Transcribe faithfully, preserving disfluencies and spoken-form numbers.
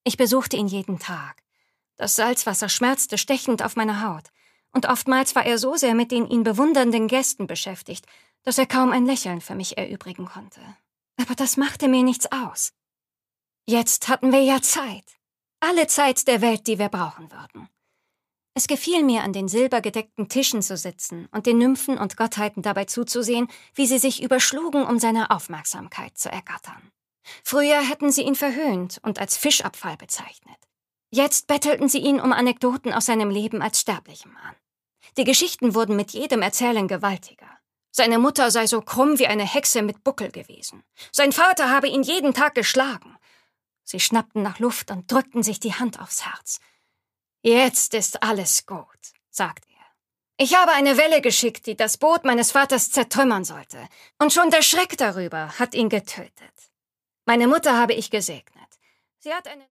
Ich besuchte ihn jeden Tag. Das Salzwasser schmerzte stechend auf meiner Haut. Und oftmals war er so sehr mit den ihn bewundernden Gästen beschäftigt, dass er kaum ein Lächeln für mich erübrigen konnte. Aber das machte mir nichts aus. Jetzt hatten wir ja Zeit. Alle Zeit der Welt, die wir brauchen würden. Es gefiel mir, an den silbergedeckten Tischen zu sitzen und den Nymphen und Gottheiten dabei zuzusehen, wie sie sich überschlugen, um seine Aufmerksamkeit zu ergattern. Früher hätten sie ihn verhöhnt und als Fischabfall bezeichnet. Jetzt bettelten sie ihn um Anekdoten aus seinem Leben als sterblichem an. Die Geschichten wurden mit jedem Erzählen gewaltiger. Seine Mutter sei so krumm wie eine Hexe mit Buckel gewesen. Sein Vater habe ihn jeden Tag geschlagen. Sie schnappten nach Luft und drückten sich die Hand aufs Herz. »Jetzt ist alles gut«, sagt er. »Ich habe eine Welle geschickt, die das Boot meines Vaters zertrümmern sollte. Und schon der Schreck darüber hat ihn getötet. Meine Mutter habe ich gesegnet. Sie hat eine